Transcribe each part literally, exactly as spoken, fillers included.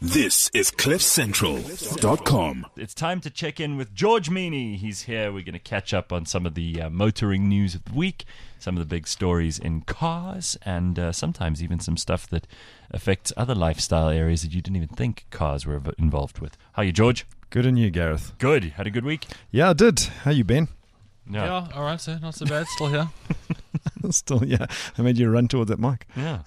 This is cliff central dot com. It's time to check in with George Meany. He's here. We're going to catch up on some of the uh, motoring news of the week, some of the big stories in cars, and uh, sometimes even some stuff that affects other lifestyle areas that you didn't even think cars were involved with. How are you, George? Good and you, Gareth? Good. Had a good week? Yeah, I did. How you been? No. Yeah, all right, sir. Not so bad. Still here. Still, yeah. I made you run towards that mic. Yeah.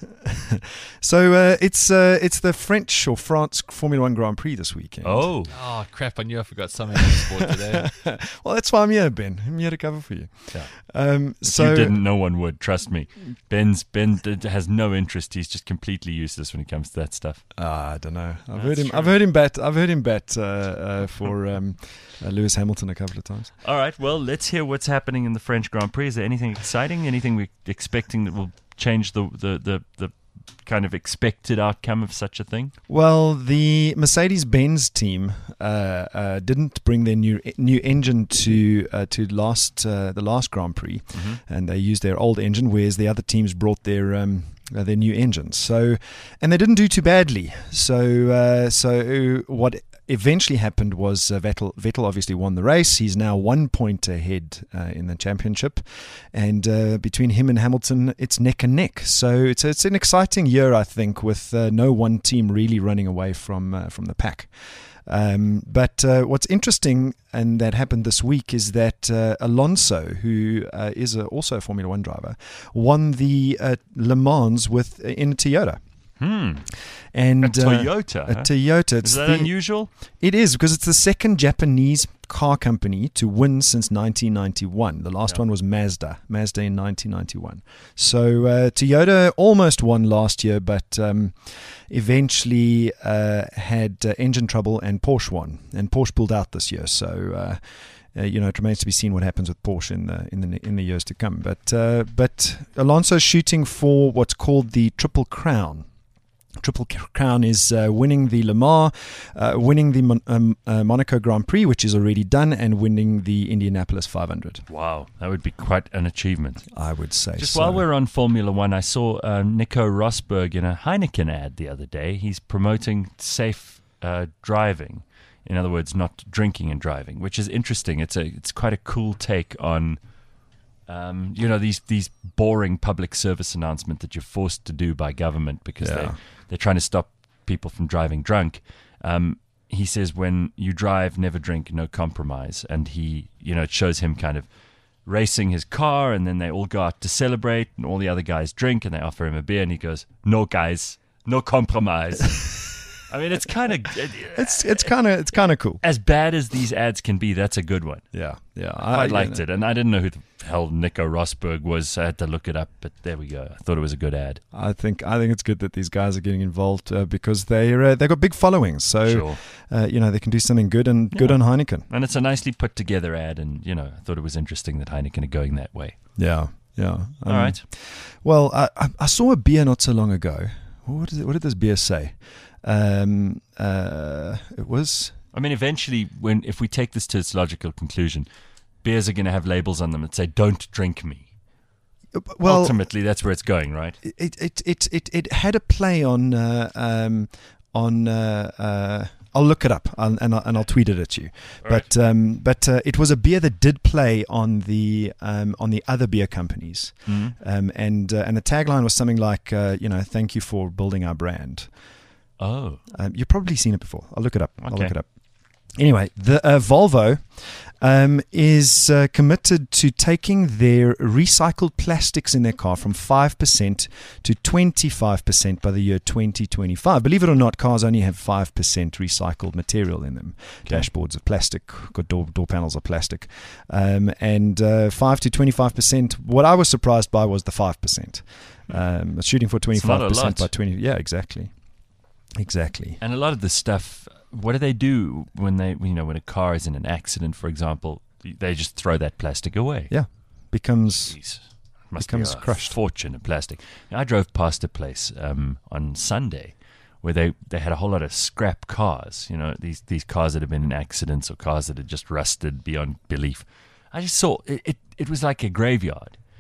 so uh, it's uh, it's the French or France Formula One Grand Prix this weekend. Oh. Oh, crap. I knew I forgot something in sport today. Well, that's why I'm here, Ben. I'm here to cover for you. Yeah. Um, if so you didn't, no one would. Trust me. Ben's Ben has no interest. He's just completely useless when it comes to that stuff. Uh, I don't know. I've That's heard him. true. I've heard him bet. I've heard him bet uh, uh, for um, uh, Lewis Hamilton a couple of times. All right. Well, let's hear what's happening in the French Grand Prix. Is there anything exciting? Anything we're expecting that will change the the, the, the kind of expected outcome of such a thing? Well, the Mercedes-Benz team uh, uh, didn't bring their new new engine to uh, to last uh, the last Grand Prix, Mm-hmm. and they used their old engine, whereas the other teams brought their um, uh, their new engines. So, and they didn't do too badly. So, uh, so what eventually happened was uh, Vettel Vettel obviously won the race. He's now one point ahead uh, in the championship, and uh, between him and Hamilton, it's neck and neck. So it's it's an exciting year, I think, with uh, no one team really running away from uh, from the pack. Um, but uh, what's interesting, and that happened this week, is that uh, Alonso, who uh, is a, also a Formula One driver, won the uh, Le Mans with in a Toyota. Hmm. And A Toyota, uh, a huh? Toyota. It's Is that the, unusual? It is, because it's the second Japanese car company to win since nineteen ninety-one. The last Yeah. one was Mazda, Mazda in nineteen ninety-one. So uh, Toyota almost won last year, but um, eventually uh, had uh, engine trouble, and Porsche won. And Porsche pulled out this year, so uh, Uh, you know, it remains to be seen what happens with Porsche in the in the in the years to come. But uh, but Alonso's shooting for what's called the Triple Crown. Triple Crown is uh, winning the Le Mans, uh, winning the Mon- um, uh, Monaco Grand Prix, which is already done, and winning the Indianapolis five hundred. Wow, that would be quite an achievement. I would say. Just so. while we're on Formula One, I saw uh, Nico Rosberg in a Heineken ad the other day. He's promoting safe uh, driving. In other words, not drinking and driving, which is interesting. It's a it's quite a cool take on, um, you know, these these boring public service announcements that you're forced to do by government because Yeah. they they're trying to stop people from driving drunk. Um, he says, when you drive, never drink, no compromise, and he, you know, it shows him kind of racing his car, and then they all go out to celebrate, and all the other guys drink, and they offer him a beer, and he goes, "No, guys, no compromise." I mean, it's kind of It's it's kind of it's kind of cool. as bad as these ads can be. That's a good one. Yeah, yeah. I, liked it, and I didn't know who the hell Nico Rosberg was. So I had to look it up, but there we go. I thought it was a good ad. I think I think it's good that these guys are getting involved uh, because they're uh, they've got big followings. So Sure. uh, you know, they can do something good and good Yeah. on Heineken. And it's a nicely put together ad, and you know, I thought it was interesting that Heineken are going that way. Yeah, yeah. Um, All right. Well, I, I I saw a beer not so long ago. What is it, what did this beer say? Um, uh, it was I mean, eventually, when if we take this to its logical conclusion, beers are going to have labels on them that say "Don't drink me." well. Ultimately, that's where it's going, right? It it it it, it had a play on uh, um on. Uh, uh, I'll look it up and and I'll, and I'll tweet it at you. All but um, but uh, it was a beer that did play on the um, on the other beer companies, Mhm. um, and uh, and the tagline was something like uh, you know, "Thank you for building our brand." Oh, Um, you've probably seen it before. I'll look it up. I'll Okay. look it up. Anyway, the uh, Volvo um, is uh, committed to taking their recycled plastics in their car from five percent to twenty-five percent by the year twenty twenty-five. Believe it or not, cars only have five percent recycled material in them. Okay. Dashboards are plastic, got door, door panels are plastic. Um, and uh, five to twenty-five percent, what I was surprised by was the five percent. Um, shooting for not a twenty-five percent lot. by twenty. Yeah, exactly. Exactly. and a lot of the stuff. What do they do when they, you know, when a car is in an accident, for example? They just throw that plastic away. Yeah. Becomes Jeez. Must becomes be a crushed. fortune of plastic. I drove past a place um, on Sunday where they, they had a whole lot of scrap cars. You know, these these cars that have been in accidents or cars that had just rusted beyond belief. I just saw it. It, it was like a graveyard,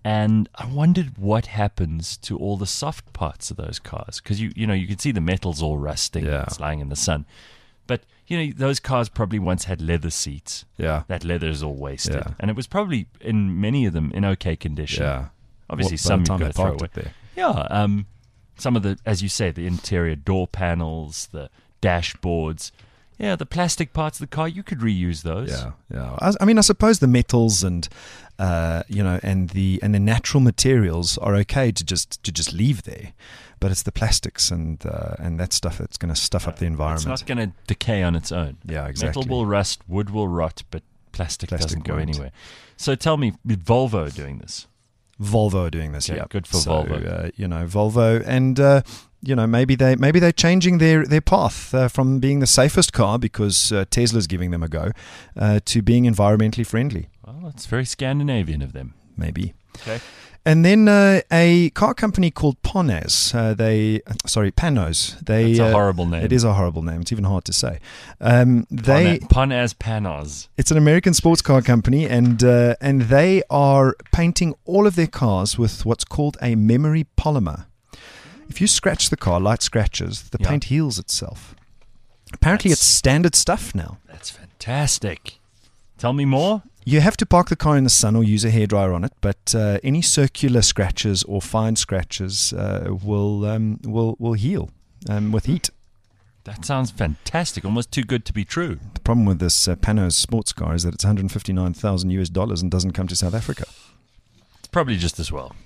And I wondered what happens to all the soft parts of those cars, because you you know you can see the metal's all rusting, Yeah. it's lying in the sun. But you know those cars probably once had leather seats. Yeah. That leather is all wasted, Yeah. and it was probably in many of them in okay condition. Yeah. Obviously, Well, by some the time you've got they to throw parked away. it there. Yeah, um, some of the, as you say, the interior door panels, the dashboards. Yeah, the plastic parts of the car, you could reuse those. Yeah, yeah. I, I mean, I suppose the metals and uh, you know, and the and the natural materials are okay to just to just leave there, but it's the plastics and uh, and that stuff that's going to stuff up the environment. It's not going to decay on its own. Yeah, exactly. Metal will rust, wood will rot, but plastic, Plastic doesn't go won't. anywhere. So tell me, with Volvo doing this? Volvo are doing this. Okay, Yeah, good for so, Volvo. Uh, you know, Volvo, and uh, you know, maybe they maybe they're changing their their path uh, from being the safest car because uh, Tesla's giving them a go uh, to being environmentally friendly. Well, it's very Scandinavian of them. Maybe. Okay. And then uh, a car company called Panos, uh, they sorry Panos. They That's a uh, horrible name. It is a horrible name. It's even hard to say. Um, they Pon as Panos. it's an American sports car company, and uh, and they are painting all of their cars with what's called a memory polymer. If you scratch the car, light scratches, the Yeah. paint heals itself. Apparently, That's- it's standard stuff now. That's fantastic. Tell me more. You have to park the car in the sun or use a hairdryer on it, but uh, any circular scratches or fine scratches uh, will um, will will heal um, with heat. That sounds fantastic. Almost too good to be true. The problem with this uh, Panos sports car is that it's one hundred fifty-nine thousand U S dollars and doesn't come to South Africa. It's probably just as well.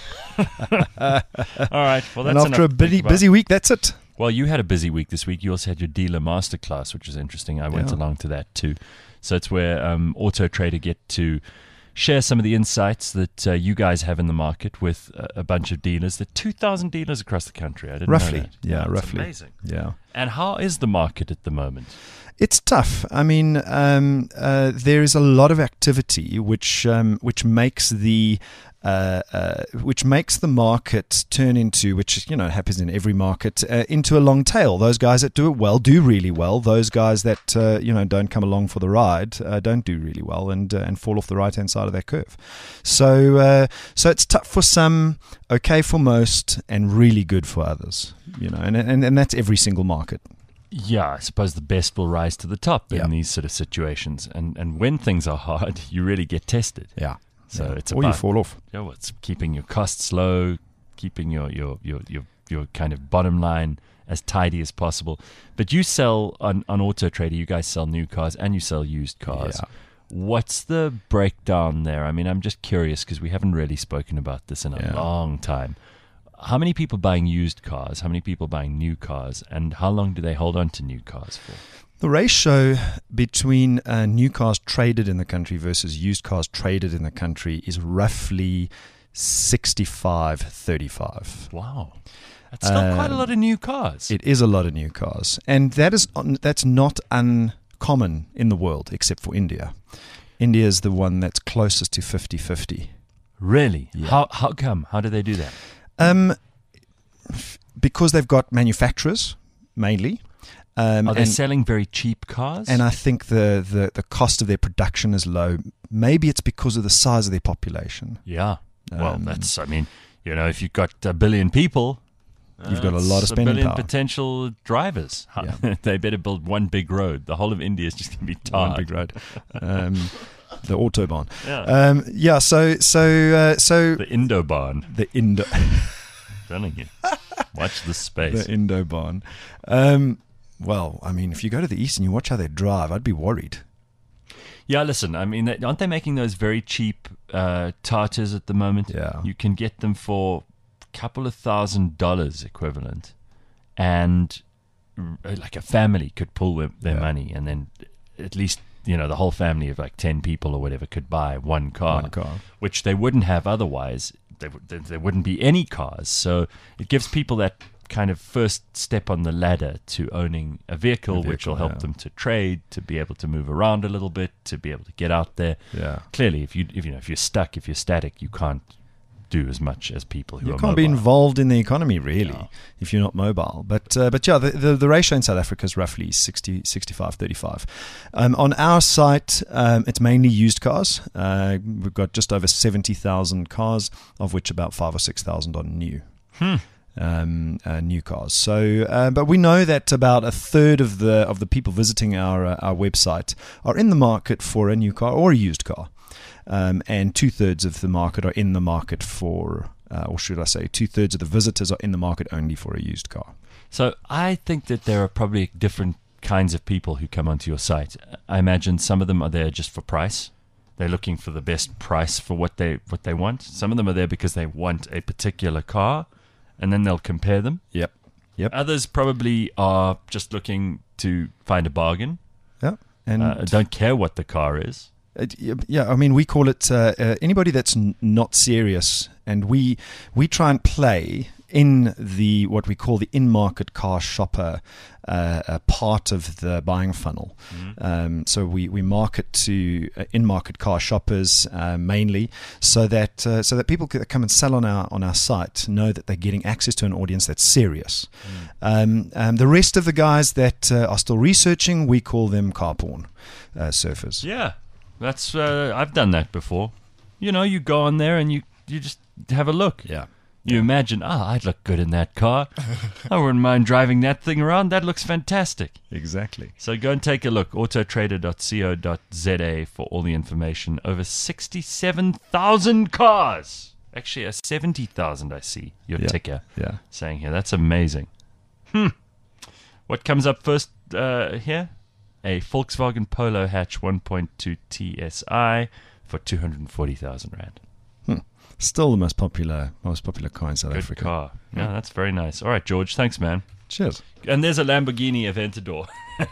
All right. Well, that's and after enough a to busy think about. busy week, that's it. Well, you had a busy week this week. You also had your dealer masterclass, which is interesting. I went Yeah. along to that too. So it's where um, Auto Trader get to share some of the insights that uh, you guys have in the market with a, a bunch of dealers. There are two thousand dealers across the country. I didn't Roughly. know that. Yeah, It's roughly. amazing. Yeah. And how is the market at the moment? It's tough. I mean, um, uh, there is a lot of activity, which um, which makes the uh, uh, which makes the market turn into, which you know happens in every market, uh, into a long tail. Those guys that do it well do really well. Those guys that uh, you know don't come along for the ride uh, don't do really well and uh, and fall off the right hand side of that curve. So uh, so it's tough for some, okay for most, and really good for others. You know, and and, and that's every single market. Yeah, I suppose the best will rise to the top Yeah. in these sort of situations. And and when things are hard, you really get tested. Yeah. So Yeah. it's or about you fall off. you know, it's keeping your costs low, keeping your, your, your, your, your kind of bottom line as tidy as possible. But you sell on, on Auto Trader, you guys sell new cars and you sell used cars. Yeah. What's the breakdown there? I mean, I'm just curious because we haven't really spoken about this in a Yeah. long time. How many people buying used cars? How many people buying new cars? And how long do they hold on to new cars for? The ratio between uh, new cars traded in the country versus used cars traded in the country is roughly sixty-five thirty-five. Wow. That's still quite a Um, lot of new cars. It is a lot of new cars, and that is that's not uncommon in the world, except for India. India is the one that's closest to fifty-fifty. Really? Yeah. How how come? How do they do that? Um, because they've got manufacturers mainly. Um, Are they and, selling very cheap cars? and I think the, the, the cost of their production is low. Maybe it's because of the size of their population. yeah. Well, Um, that's, I mean, you know, if you've got a billion people, You've got a that's lot of spending a billion power. potential drivers. Yeah. They better build one big road. The whole of India is just going to be tarred. One big road, um, the autobahn. Yeah. Um, yeah. So so uh, so the Indobahn. the Indo Telling you. Watch the space. the Indobahn. Um, well, I mean, if you go to the east and you watch how they drive, I'd be worried. Yeah, listen, I mean, they- aren't they making those very cheap uh, Tartars at the moment? Yeah. You can get them for a couple of thousand dollars equivalent. And uh, like a family could pull their, their Yeah. money, and then at least, you know, the whole family of like ten people or whatever could buy one car, One car. which they wouldn't have otherwise. There, w- there, there wouldn't be any cars. So it gives people that kind of first step on the ladder to owning a vehicle, A which vehicle, will help yeah. them to trade, to be able to move around a little bit, to be able to get out there. Yeah. Clearly, if you if you know if you're stuck, if you're static, you can't do as much as people who You are can't mobile. be involved in the economy really No. if you're not mobile. But uh, but yeah, the, the the ratio in South Africa is roughly sixty, sixty-five, thirty-five. Um, on our site, um, it's mainly used cars. Uh, we've got just over seventy thousand cars, of which about five or six thousand are new. Hmm. Um, uh, new cars. So, uh, but we know that about a third of the of the people visiting our uh, our website are in the market for a new car or a used car, um, and two thirds of the market are in the market for, uh, or should I say, two thirds of the visitors are in the market only for a used car. So I think that there are probably different kinds of people who come onto your site. I imagine some of them are there just for price. They're looking for the best price for what they what they want. Some of them are there because they want a particular car, and then they'll compare them. Yep. Yep. Others probably are just looking to find a bargain. Yeah. And Uh, don't care what the car is. It, yeah, I mean, we call it uh, uh, anybody that's n- not serious, and we we try and play in the what we call the in-market car shopper uh, uh, part of the buying funnel. Mm-hmm. Um, so we, we market to uh, in-market car shoppers uh, mainly, so that uh, so that people that come and sell on our on our site know that they're getting access to an audience that's serious. Mm. Um, um, the rest of the guys that uh, are still researching, we call them car porn uh, surfers. Yeah, that's uh, I've done that before. You know, you go on there and you, you just have a look. Yeah. You imagine, ah, I'd look good in that car. I wouldn't mind driving that thing around. That looks fantastic. Exactly. So go and take a look. autotrader dot co dot za for all the information. Over sixty-seven thousand cars. Actually, a seventy thousand I see your Yeah. ticker Yeah. saying here. That's amazing. Hmm. What comes up first uh, here? A Volkswagen Polo hatch one point two T S I for two hundred forty thousand rand. Still the most popular, most popular car in South Good Africa. car. Yeah, that's very nice. All right, George. Thanks, man. Cheers. And there's a Lamborghini Aventador.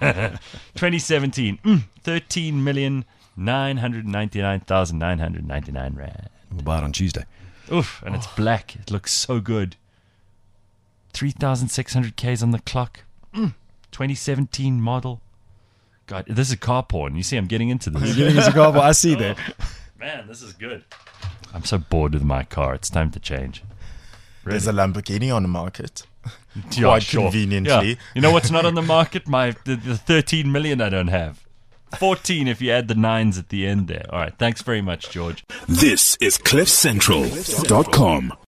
twenty seventeen. Mm, thirteen million nine hundred ninety-nine thousand nine hundred ninety-nine rand. We'll buy it on Tuesday. Oof, and it's black. It looks so good. three thousand six hundred Ks on the clock. Mm, twenty seventeen model. God, this is car porn. You see, I'm getting into this. Giving us a car, but I see that. Man, this is good. I'm so bored with my car. It's time to change. Really? There's a Lamborghini on the market. Yeah, Quite sure. conveniently. Yeah. You know what's not on the market? My the, the thirteen million I don't have. fourteen if you add the nines at the end there. All right. Thanks very much, George. This is cliff central dot com.